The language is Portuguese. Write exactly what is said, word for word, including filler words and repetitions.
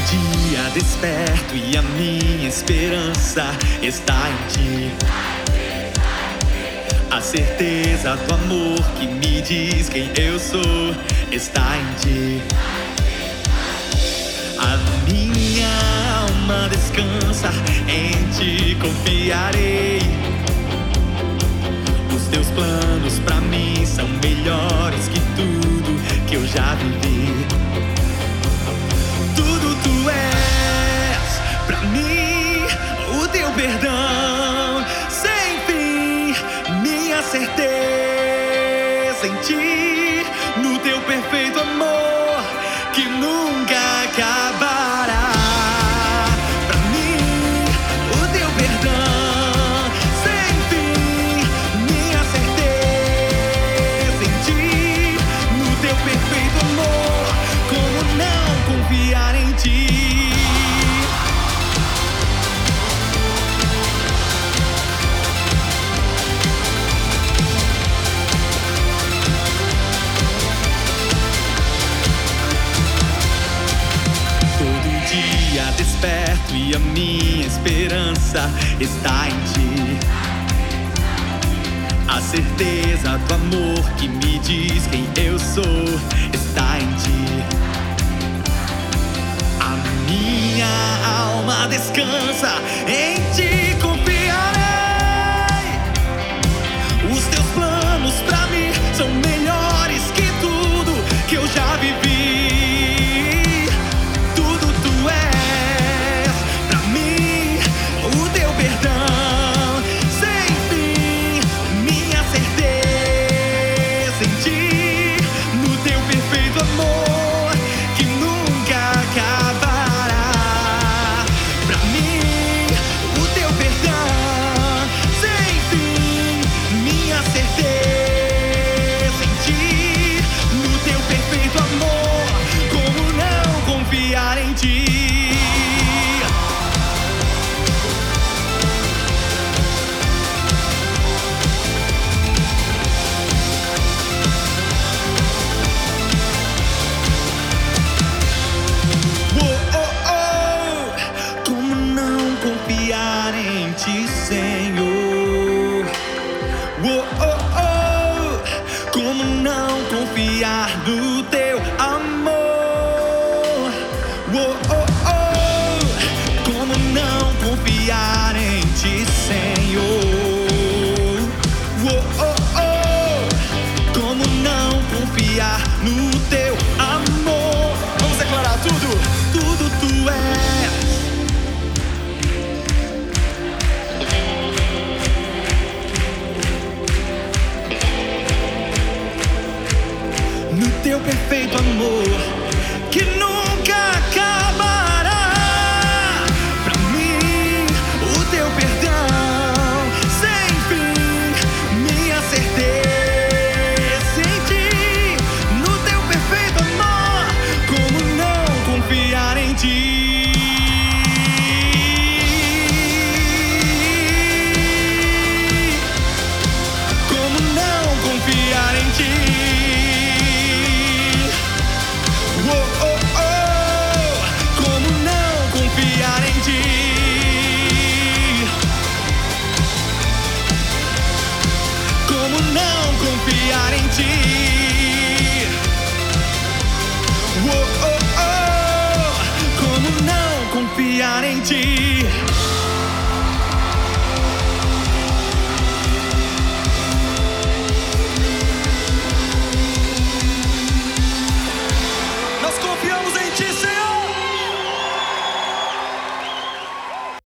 dia desperto e a minha esperança está em ti. A certeza do amor que me diz quem eu sou está em ti. A minha alma descansa, em ti confiarei. Os teus planos pra mim são melhores que tudo que eu já vivi. Tudo tu és pra mim, o teu perdão sem fim, minha certeza em ti, no teu perfeito amor que nunca acabará. Pra mim, o teu perdão sem fim, minha certeza em ti, no teu perfeito amor, como não confiar em ti? Desperto e a minha esperança está em ti. A certeza do amor que me diz quem eu sou está em ti. A minha alma descansa, em ti confiarei. Os teus planos pra mim são melhores que tudo que eu já vivi. Senhor, oh, oh, oh, como não confiar no teu amor? Oh, oh, oh, como não confiar em ti, Senhor? Oh, oh, oh, como não confiar no teu amor? Vamos declarar tudo, tudo tu és. No teu perfeito amor que nunca acabará. Pra mim, o teu perdão sem fim, minha certeza em ti, no teu perfeito amor, como não confiar em ti? Como não confiar em ti? Oh, oh, oh, como não confiar em ti? Como não confiar em ti? Oh, oh, oh, como não confiar em ti?